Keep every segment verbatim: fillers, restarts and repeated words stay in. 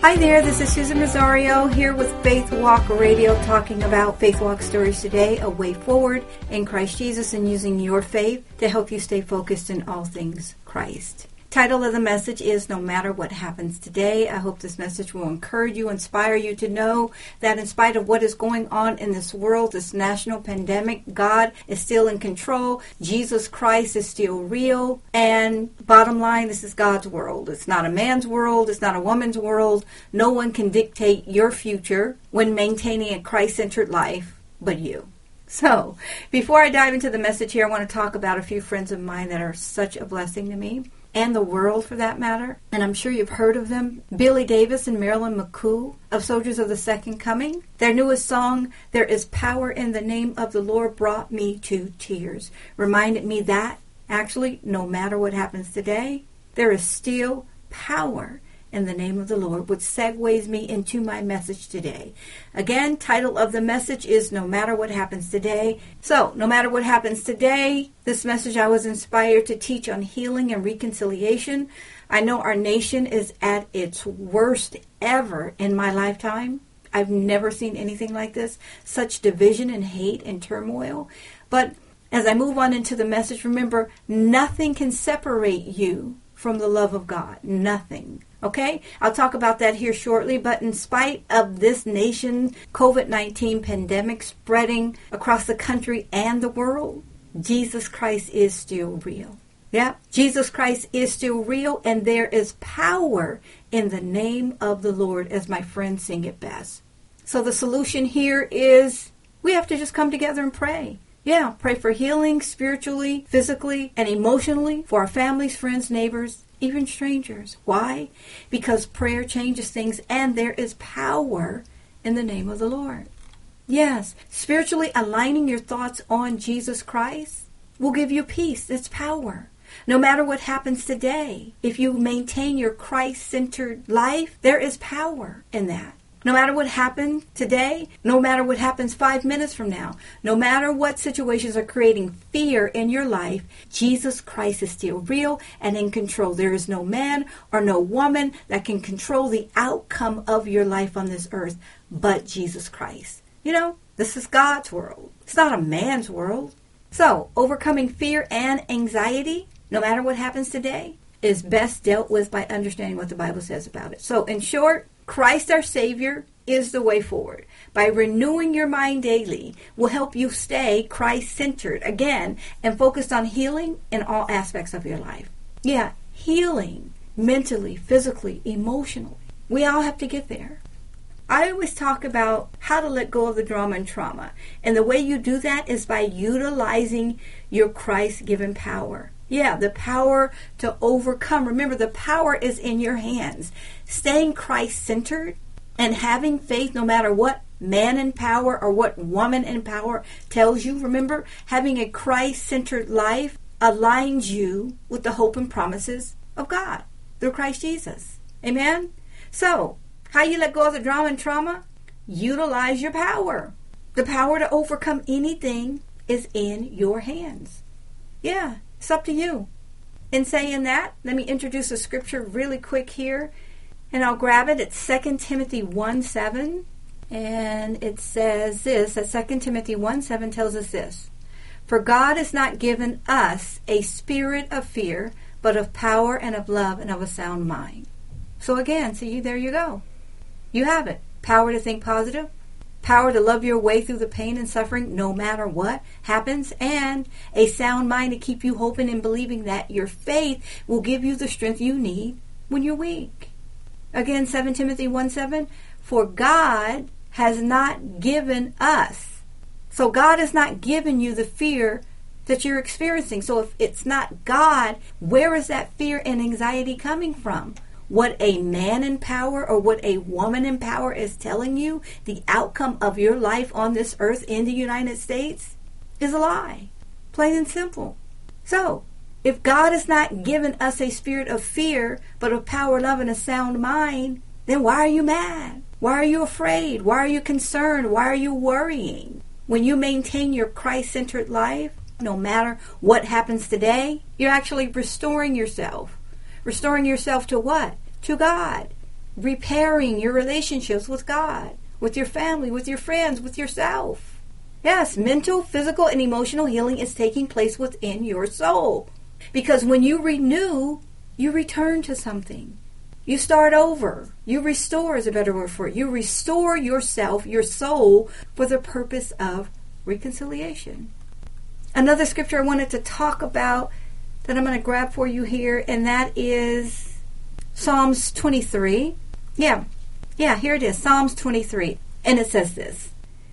Hi there, this is Susan Rosario here with Faith Walk Radio, talking about Faith Walk Stories today, a way forward in Christ Jesus and using your faith to help you stay focused in all things Christ. Title of the message is No Matter What Happens Today. I hope this message will encourage you, inspire you to know that in spite of what is going on in this world, this national pandemic, God is still in control. Jesus Christ is still real. And bottom line, this is God's world. It's not a man's world. It's not a woman's world. No one can dictate your future when maintaining a Christ-centered life but you. So, before I dive into the message here, I want to talk about a few friends of mine that are such a blessing to me, and the world for that matter. And I'm sure you've heard of them. Billy Davis and Marilyn McCoo of Soldiers of the Second Coming. Their newest song, There Is Power in the Name of the Lord, brought me to tears. Reminded me that, actually, no matter what happens today, there is still power in the name of the Lord, which segues me into my message today. Again, title of the message is No Matter What Happens Today. So, no matter what happens today, this message I was inspired to teach on healing and reconciliation. I know our nation is at its worst ever in my lifetime. I've never seen anything like this. Such division and hate and turmoil. But as I move on into the message, remember, nothing can separate you from the love of God. Nothing. Okay? I'll talk about that here shortly, but in spite of this nation covid nineteen pandemic spreading across the country and the world, Jesus Christ is still real. Yeah, Jesus Christ is still real, and there is power in the name of the Lord, as my friends sing it best. So the solution here is we have to just come together and pray. Yeah, pray for healing spiritually, physically, and emotionally for our families, friends, neighbors, even strangers. Why? Because prayer changes things, and there is power in the name of the Lord. Yes, spiritually aligning your thoughts on Jesus Christ will give you peace. It's power. No matter what happens today, if you maintain your Christ-centered life, there is power in that. No matter what happened today, no matter what happens five minutes from now, no matter what situations are creating fear in your life, Jesus Christ is still real and in control. There is no man or no woman that can control the outcome of your life on this earth but Jesus Christ. You know, this is God's world. It's not a man's world. So, overcoming fear and anxiety, no matter what happens today, is best dealt with by understanding what the Bible says about it. So, in short, Christ our Savior is the way forward. By renewing your mind daily will help you stay Christ-centered again and focused on healing in all aspects of your life. Yeah, healing mentally, physically, emotionally. We all have to get there. I always talk about how to let go of the drama and trauma. And the way you do that is by utilizing your Christ-given power. Yeah, the power to overcome. Remember, the power is in your hands. Staying Christ-centered and having faith no matter what man in power or what woman in power tells you. Remember, having a Christ-centered life aligns you with the hope and promises of God through Christ Jesus. Amen? So, how you let go of the drama and trauma? Utilize your power. The power to overcome anything is in your hands. Yeah. It's up to you. In saying that, let me introduce a scripture really quick here, and I'll grab it. It's Second Timothy one seven, and it says this, that Second Timothy one seven tells us this: For God has not given us a spirit of fear, but of power and of love and of a sound mind. So again, see, there you go. You have it. Power to think positive, power to love your way through the pain and suffering no matter what happens, and a sound mind to keep you hoping and believing that your faith will give you the strength you need when you're weak. Again, Second Timothy one seven, for God has not given us. So God has not given you the fear that you're experiencing. So if it's not God, where is that fear and anxiety coming from? What a man in power or what a woman in power is telling you, the outcome of your life on this earth in the United States, is a lie. Plain and simple. So, if God has not given us a spirit of fear, but of power, love, and a sound mind, then why are you mad? Why are you afraid? Why are you concerned? Why are you worrying? When you maintain your Christ-centered life, no matter what happens today, you're actually restoring yourself. Restoring yourself to what? To God. repairing your relationships with God, with your family, with your friends, with yourself. Yes, mental, physical, and emotional healing is taking place within your soul. Because when you renew, you return to something. You start over. You restore is a better word for it. You restore yourself, your soul, for the purpose of reconciliation. Another scripture I wanted to talk about that I'm going to grab for you here, and that is Psalms twenty-three. Yeah, yeah, here it is, Psalms twenty-three. And it says this: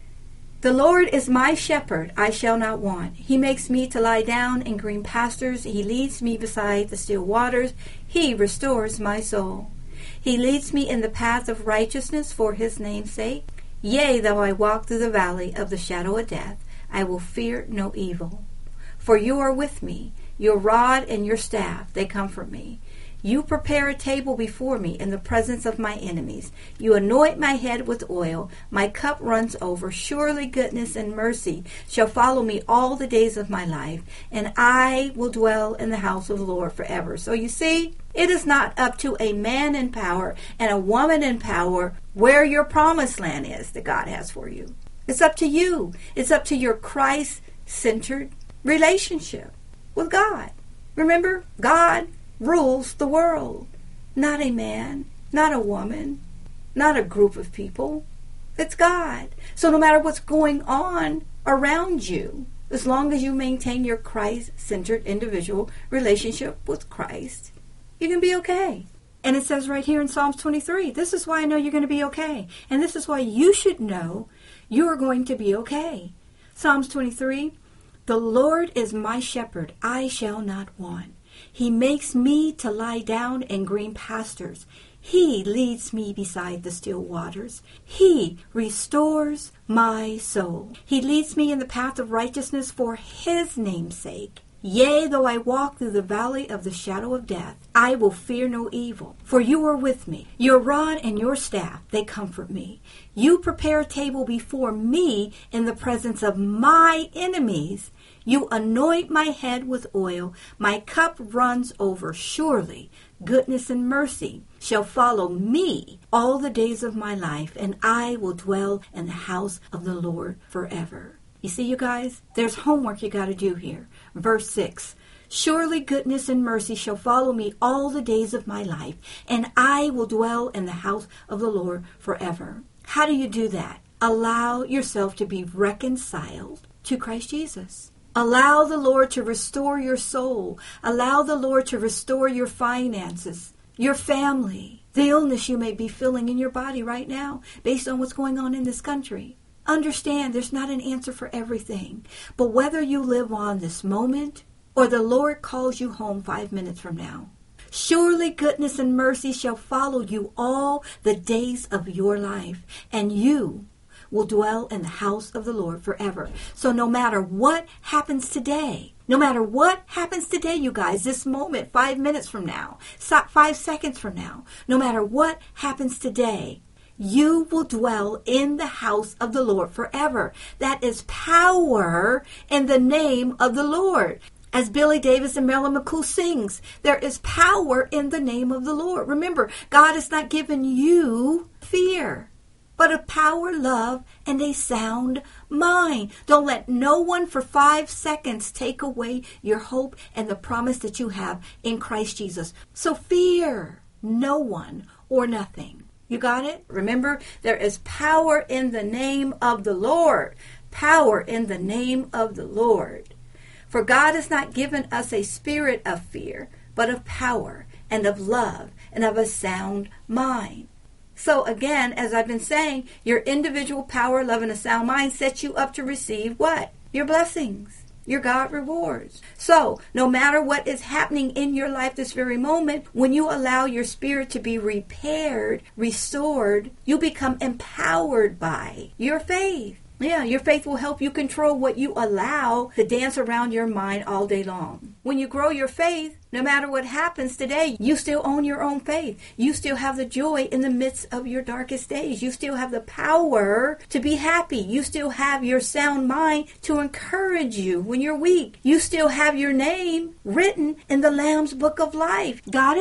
"The Lord is my shepherd, I shall not want. He makes me to lie down in green pastures. He leads me beside the still waters. He restores my soul. He leads me in the path of righteousness for his name's sake. Yea, though I walk through the valley of the shadow of death, I will fear no evil. For you are with me. Your rod and your staff, they comfort me. You prepare a table before me in the presence of my enemies. You anoint my head with oil. My cup runs over. Surely goodness and mercy shall follow me all the days of my life, and I will dwell in the house of the Lord forever." So you see, it is not up to a man in power and a woman in power where your promised land is that God has for you. It's up to you. It's up to your Christ-centered relationship with God. Remember, God rules the world, not a man, not a woman, not a group of people. It's God. So no matter what's going on around you, as long as you maintain your Christ-centered individual relationship with Christ, you can be okay. And it says right here in Psalms twenty-three, this is why I know you're going to be okay. And this is why you should know you're going to be okay. Psalms twenty-three, "The Lord is my shepherd, I shall not want. He makes me to lie down in green pastures. He leads me beside the still waters. He restores my soul. He leads me in the path of righteousness for his name's sake. Yea, though I walk through the valley of the shadow of death, I will fear no evil. For you are with me. Your rod and your staff, they comfort me. You prepare a table before me in the presence of my enemies. You anoint my head with oil. My cup runs over. Surely goodness and mercy shall follow me all the days of my life, and I will dwell in the house of the Lord forever." You see, you guys, there's homework you got to do here. Verse six, "Surely goodness and mercy shall follow me all the days of my life, and I will dwell in the house of the Lord forever." How do you do that? Allow yourself to be reconciled to Christ Jesus. Allow the Lord to restore your soul. Allow the Lord to restore your finances, your family, the illness you may be feeling in your body right now based on what's going on in this country. Understand there's not an answer for everything. But whether you live on this moment or the Lord calls you home five minutes from now, surely goodness and mercy shall follow you all the days of your life, and you will dwell in the house of the Lord forever. So no matter what happens today, no matter what happens today, you guys, this moment, five minutes from now, five seconds from now, no matter what happens today, you will dwell in the house of the Lord forever. That is power in the name of the Lord. As Billy Davis and Marilyn McCool sings, there is power in the name of the Lord. Remember, God has not given you fear, but a power, love, and a sound mind. Don't let no one for five seconds take away your hope and the promise that you have in Christ Jesus. So fear no one or nothing. You got it? Remember, there is power in the name of the Lord. Power in the name of the Lord. For God has not given us a spirit of fear, but of power and of love and of a sound mind. So again, as I've been saying, your individual power, love, and a sound mind sets you up to receive what? Your blessings, your God rewards. So no matter what is happening in your life this very moment, when you allow your spirit to be repaired, restored, you become empowered by your faith. Yeah, your faith will help you control what you allow to dance around your mind all day long. When you grow your faith, no matter what happens today, you still own your own faith. You still have the joy in the midst of your darkest days. You still have the power to be happy. You still have your sound mind to encourage you when you're weak. You still have your name written in the Lamb's Book of Life. Got it?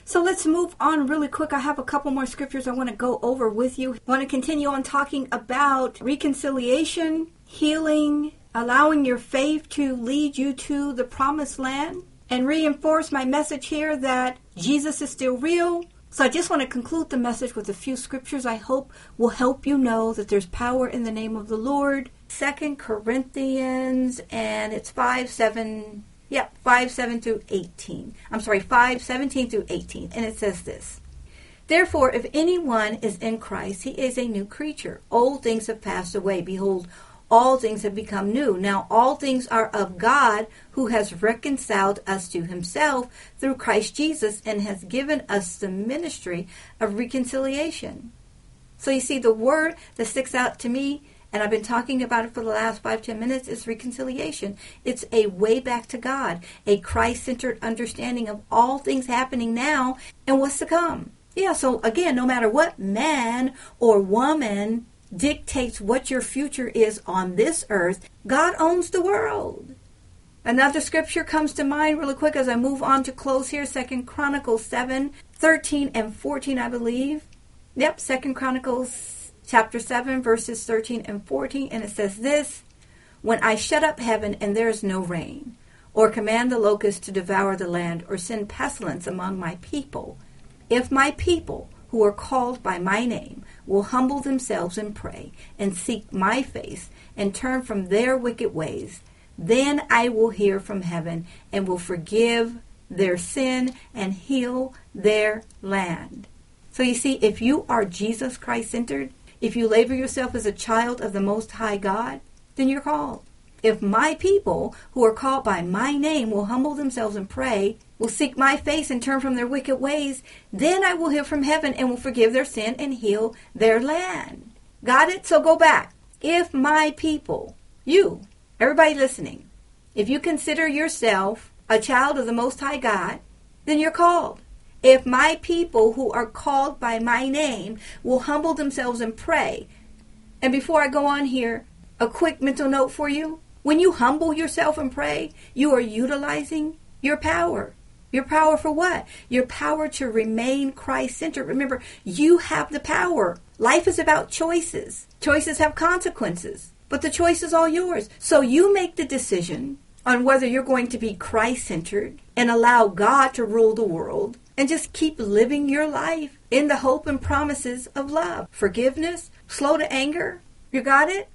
So let's move on really quick. I have a couple more scriptures I want to go over with you. I want to continue on talking about reconciliation, healing, allowing your faith to lead you to the promised land, and reinforce my message here that Jesus is still real. So I just want to conclude the message with a few scriptures I hope will help you know that there's power in the name of the Lord. Second Corinthians, and it's five, seven, yep, five, seven through eighteen. I'm sorry, five, seventeen through eighteen. And it says this. Therefore, if anyone is in Christ, he is a new creature. Old things have passed away. Behold, all things have become new. Now all things are of God, who has reconciled us to himself through Christ Jesus and has given us the ministry of reconciliation. So you see, the word that sticks out to me, and I've been talking about it for the last five, ten minutes, is reconciliation. It's a way back to God, a Christ-centered understanding of all things happening now and what's to come. Yeah, so again, no matter what man or woman dictates what your future is on this earth, God owns the world. Another scripture comes to mind really quick as I move on to close here. Second Chronicles seven, thirteen and fourteen, I believe. Yep, Second Chronicles chapter seven, verses thirteen and fourteen. And it says this, when I shut up heaven and there is no rain, or command the locusts to devour the land, or send pestilence among my people, if my people who are called by my name will humble themselves and pray and seek my face and turn from their wicked ways, then I will hear from heaven and will forgive their sin and heal their land. So you see, if you are Jesus Christ-centered, if you label yourself as a child of the Most High God, then you're called. If my people who are called by my name will humble themselves and pray, will seek my face and turn from their wicked ways, then I will hear from heaven and will forgive their sin and heal their land. Got it? So go back. If my people, you, everybody listening, if you consider yourself a child of the Most High God, then you're called. If my people who are called by my name will humble themselves and pray. And before I go on here, a quick mental note for you. When you humble yourself and pray, you are utilizing your power. Your power for what? Your power to remain Christ-centered. Remember, you have the power. Life is about choices. Choices have consequences, but the choice is all yours. So you make the decision on whether you're going to be Christ-centered and allow God to rule the world and just keep living your life in the hope and promises of love, forgiveness, slow to anger. You got it?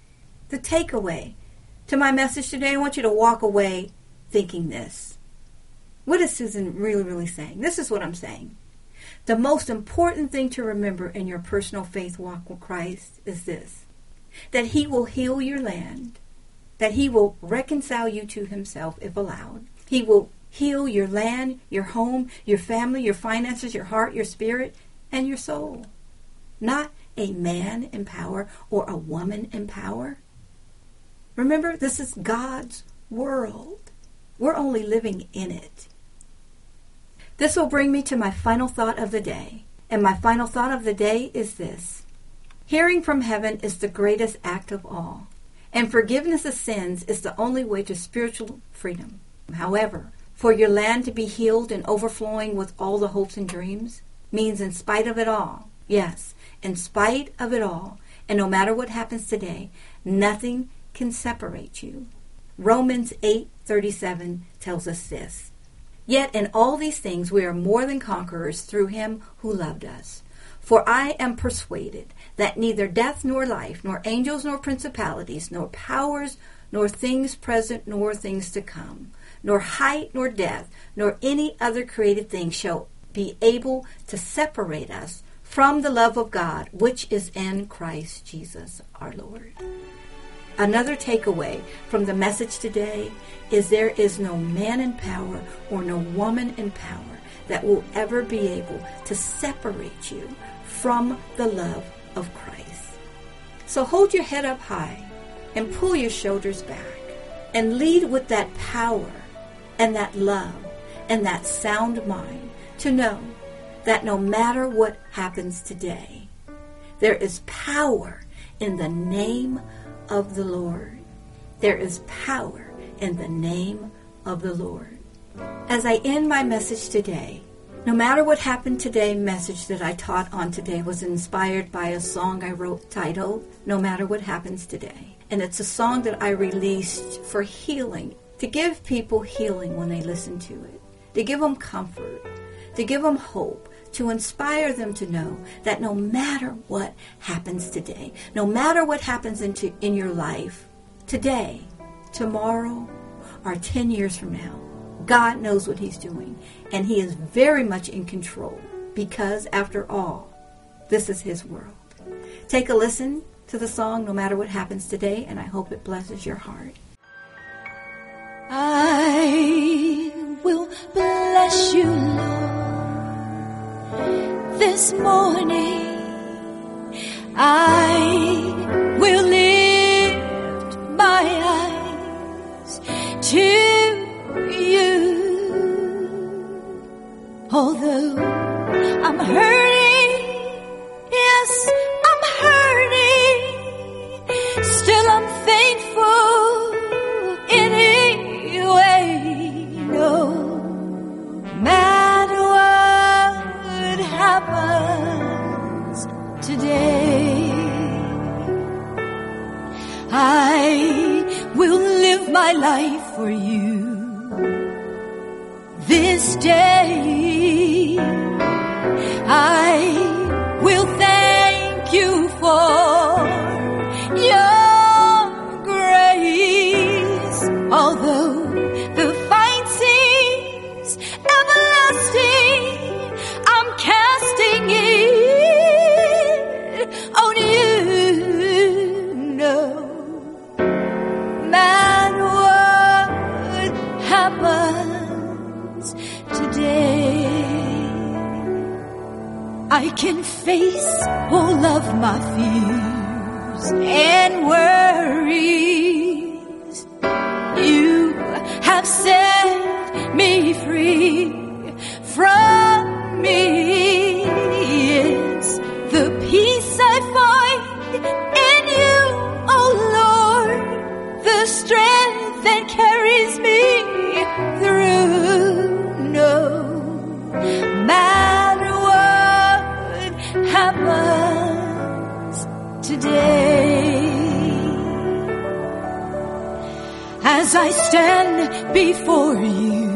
The takeaway to my message today, I want you to walk away thinking this. What is Susan really, really saying? This is what I'm saying. The most important thing to remember in your personal faith walk with Christ is this, that he will heal your land, that he will reconcile you to himself if allowed. He will heal your land, your home, your family, your finances, your heart, your spirit, and your soul. Not a man in power or a woman in power. Remember, this is God's world. We're only living in it. This will bring me to my final thought of the day. And my final thought of the day is this. Hearing from heaven is the greatest act of all. And forgiveness of sins is the only way to spiritual freedom. However, for your land to be healed and overflowing with all the hopes and dreams means in spite of it all, yes, in spite of it all, and no matter what happens today, nothing can separate you. Romans eight thirty-seven tells us this. Yet in all these things we are more than conquerors through him who loved us. For I am persuaded that neither death nor life, nor angels nor principalities, nor powers, nor things present nor things to come, nor height nor depth, nor any other created thing shall be able to separate us from the love of God, which is in Christ Jesus our Lord. Another takeaway from the message today is there is no man in power or no woman in power that will ever be able to separate you from the love of Christ. So hold your head up high and pull your shoulders back and lead with that power and that love and that sound mind to know that no matter what happens today, there is power in the name of the Lord. There is power in the name of the Lord. As I end my message today, No Matter What Happened Today message that I taught on today was inspired by a song I wrote titled No Matter What Happens Today. And it's a song that I released for healing, to give people healing when they listen to it, to give them comfort, to give them hope, to inspire them to know that no matter what happens today, no matter what happens into, in your life, today, tomorrow, or ten years from now, God knows what He's doing, and He is very much in control because, after all, this is His world. Take a listen to the song No Matter What Happens Today, and I hope it blesses your heart. I will bless you, Lord, this morning. I will lift my eyes to you. Although I'm hurting, yes, I'm hurting, still I'm thankful anyway. No matter what happens today, I will live my life for you. This day, I will thank you for your grace. Although the fight seems everlasting, I'm casting it on you. No matter what happens today, I can face all of my fears and worries. You have set me free from me. It's the peace I find in you, oh Lord, the strength that carries me through. No matter what happens today, as I stand before you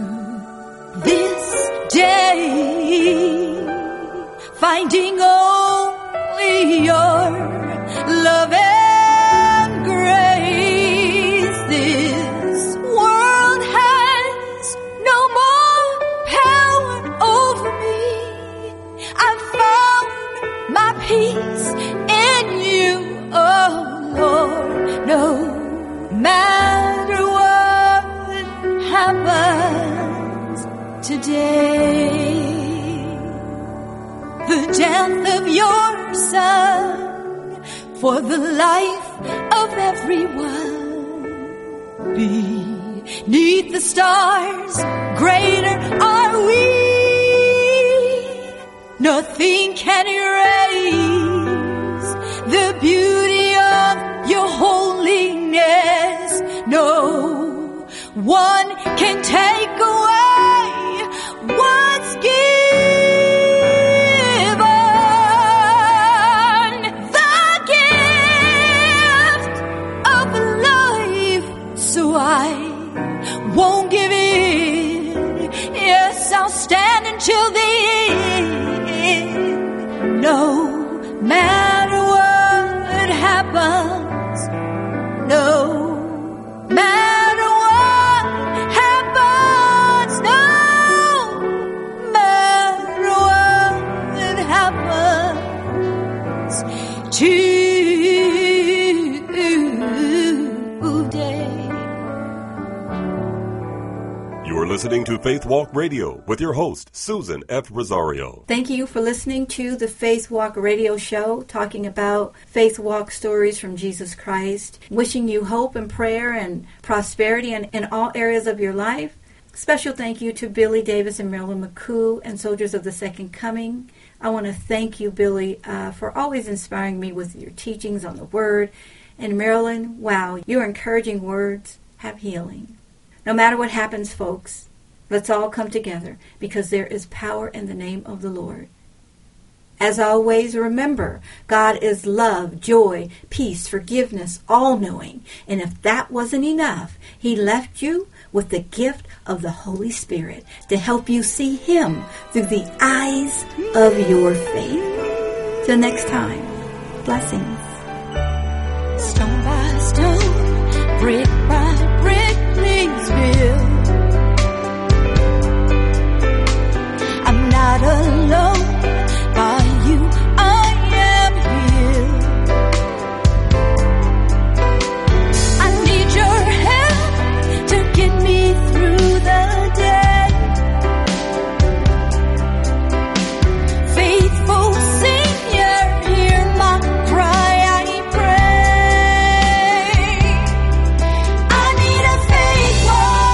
this day, finding only your love and grace. This world has no more power over me. I've found my peace in you, oh Lord. No matter what happens today, the death of your Son for the life of everyone. Beneath the stars, greater are we. Nothing can erase the beauty of your holiness. No one can take away what's given. The gift of life, so I won't give in. Yes, I'll stand until the end. No matter what happens, no matter what happens, no matter what happens today. You are listening to Faith Walk Radio with your host, Susan F. Rosario. Thank you for listening to the Faith Walk Radio Show, talking about Faith Walk stories from Jesus Christ. Wishing you hope and prayer and prosperity in, in all areas of your life. Special thank you to Billy Davis and Marilyn McCoo and Soldiers of the Second Coming. I want to thank you, Billy, uh, for always inspiring me with your teachings on the Word. And Marilyn, wow, your encouraging words have healing. No matter what happens, folks, Let's all come together because there is power in the name of the Lord. As always, remember, God is love, joy, peace, forgiveness, all-knowing. And if that wasn't enough, he left you with the gift of the Holy Spirit to help you see him through the eyes of your faith. Till next time, blessings. Stone by stone, brick by brick, please build. I'm not alone. By you I am healed. I need your help to get me through the day. Faithful Savior, hear my cry, I pray. I need a faith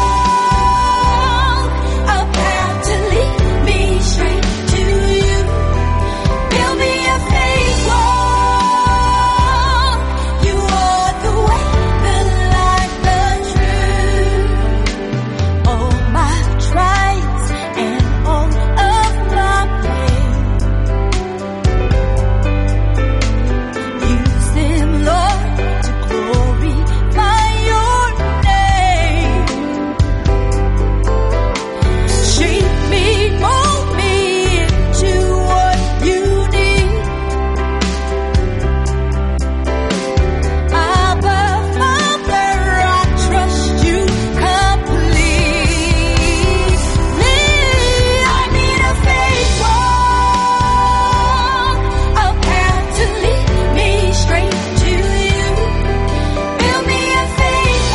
wall, a path to lead me straight to you. Build me a faith wall. You are the way, the light, the truth. All my trials and all of my pain, use them, Lord, to glorify your name. Shape me, mold me into what you need. Abba, Father, I trust you completely. I need a faith wall, a path to lead me straight to you. Build me a faith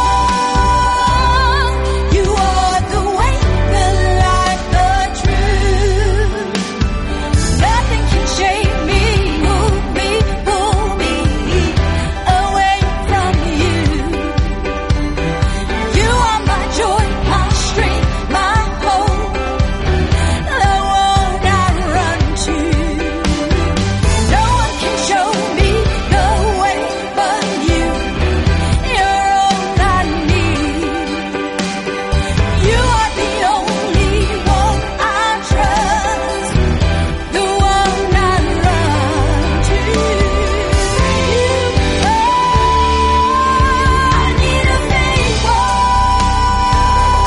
wall. You are the way, the light, the truth. Nothing can shake me, move me, pull me away from you. You are my joy, my strength, my hope, the one I run to. No one can show me the way but you. You're all I need. You are the only one I trust, the one I run to. I need a faith wall,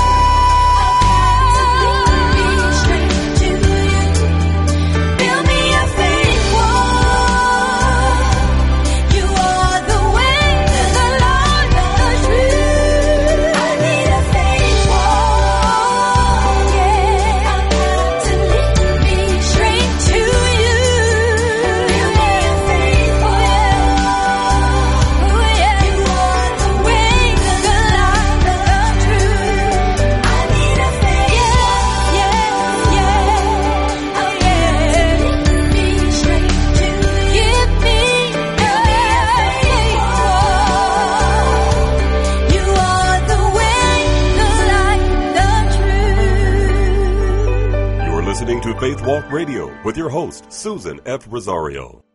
a path to lead me straight to you. Build me a faith wall. You are the way, the light, the truth. I need a faith wall, yeah, a path to lead me straight to you. Build me a faith wall, yeah, you are the way, the light, the truth. I need a faith wall, yeah, yeah, oh yeah, to lead me straight to you. Give me a faith wall. You are the way, the light, the truth. You're listening to Faith Walk Radio with your host, Susan F. Rosario.